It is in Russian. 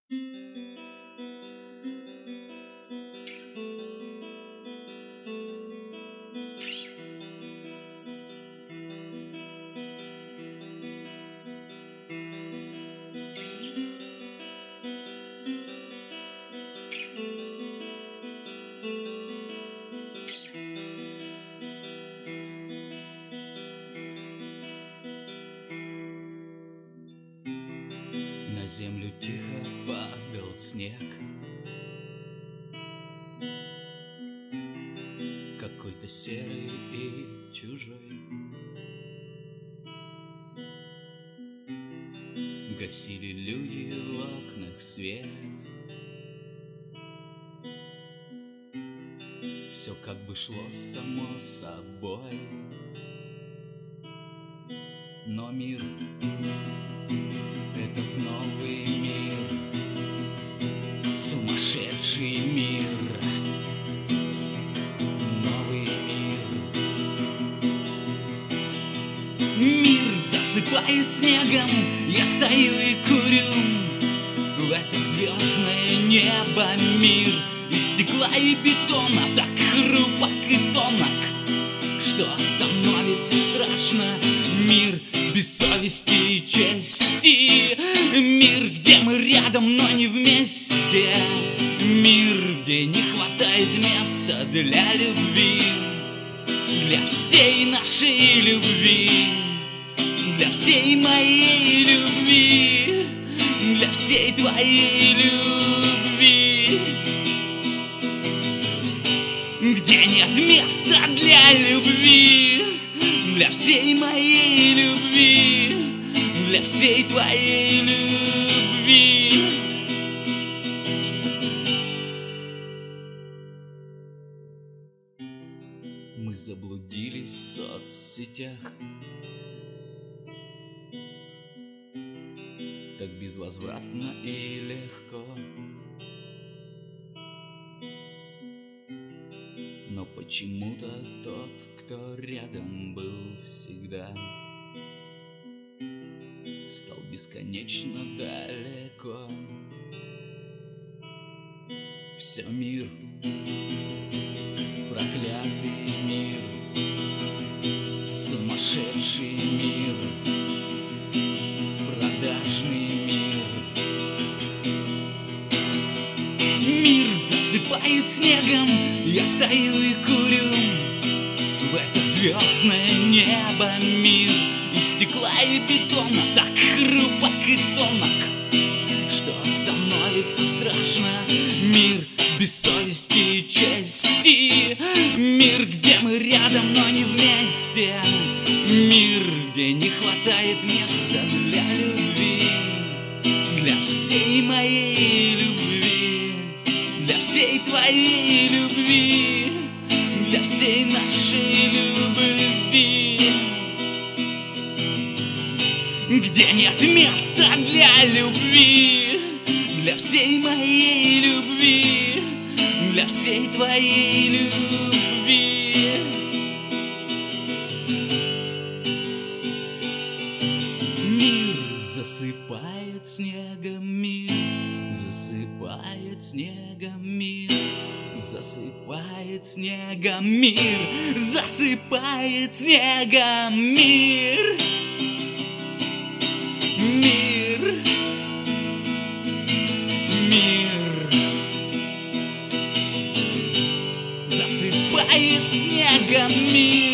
На землю тихо падал снег, какой-то серый и чужой. Гасили люди в окнах свет. Все как бы шло само собой. Но мир, этот новый мир, сумасшедший мир, новый мир. Мир засыпает снегом, я стою и курю в это звездное небо. Мир из стекла и бетона, так хрупок и тонок, что становится страшно. Мир без совести и чести. Мир, где мы рядом, но не вместе. Мир, где не хватает места для любви, для всей нашей любви, для всей моей любви, для всей твоей любви. Где нет места для любви, для всей моей любви, для всей твоей любви. Мы заблудились в соцсетях, так безвозвратно и легко. Но почему-то тот, кто рядом был всегда, стал бесконечно далеко. Все мир, проклятый мир, сумасшедший мир, продажный мир. Мир засыпает снегом, я стою и курю в это звездное небо. Мир из стекла и бетона, так хрупок и тонок, что становится страшно. Мир без совести и чести. Мир, где мы рядом, но не вместе. Мир, где не хватает места для любви, для всей моей любви, для всей твоей любви, для всей нашей любви. Где нет места для любви, для всей моей любви, для всей твоей любви. Мир засыпает снегом, мир засыпает снегом, мир засыпает снегом, мир засыпает снегом, мир. Мир, мир засыпает снегом, мир.